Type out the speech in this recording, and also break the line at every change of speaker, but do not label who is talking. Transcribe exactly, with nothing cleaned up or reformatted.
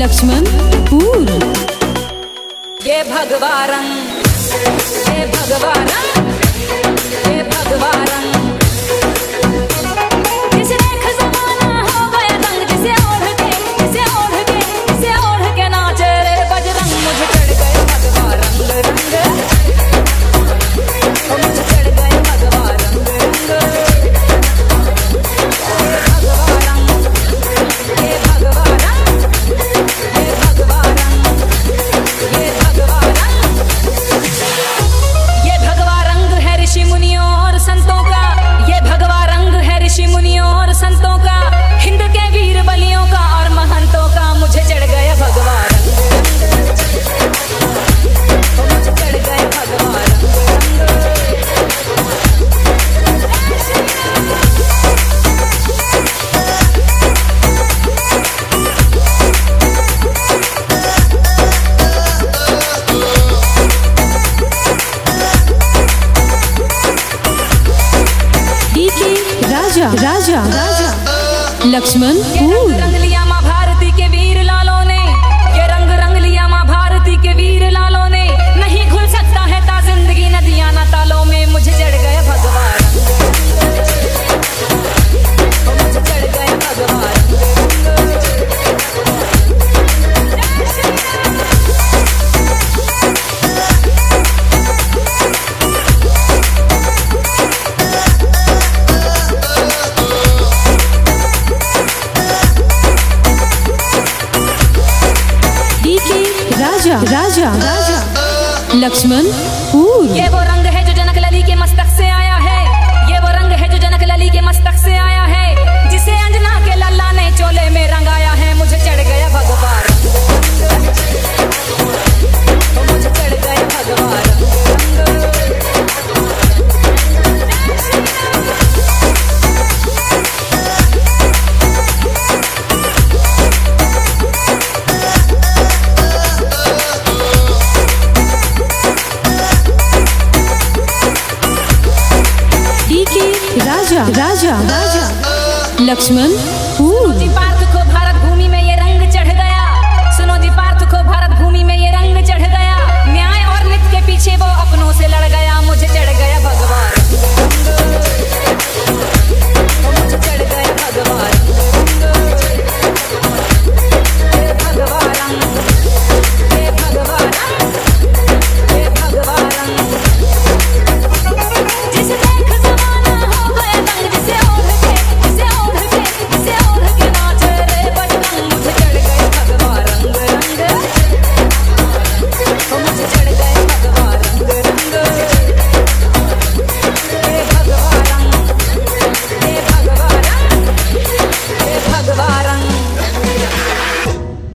लक्ष्मणपुर।
ये भगवा रंग, ये भगवा रंग, ये भगवा रंग, जिसे देख ज़माना हो गया दंग, जिसे ओढ़ के, जिसे ओढ़ के, जिसे ओढ़ के नाचे रे बजरंग। मुझे चढ़ गए भगवा रंग रंग, ओ मुझे चढ़ गए भगवा रंग रंग। भगवा रंग, ये भगवा रंग, ये भगवा रंग, ये भगवा रंग, ये भगवा रंग है ऋषि मुनियों और संतों का। ये भगवा रंग है ऋषि मुनियों और संतों का, हिंद के वीर बलियों का और महंतों का। मुझे चढ़ गया भगवा रंग रंग, ओ मुझे चढ़ गया भगवा रंग रंग।
राजा राजा राजा लक्ष्मणपुर।
रंग लिया माँ भारती के वीर लालों ने, ये रंग रंग लिया माँ भारती के वीर लालों ने। नहीं खुल सकता है ता जिंदगी नदियाँ न तालों में। मुझे चढ़ गया भगवा रंग, ओ मुझे चढ़ गया भगवा रंग।
राजा राजा राजा लक्ष्मणपुर।
ये वो रंग है जो जनक लली के मस्तक से आया है। ये वो रंग है जो जनक लली के मस्तक से आया है, जिसे अंजना के लल्ला ने चोले में रंगाया है। मुझे चढ़ गया भगवा रंग, ओ मुझे चढ़ गया भगवा रंग।
राजा राजा राजा लक्ष्मणपुर।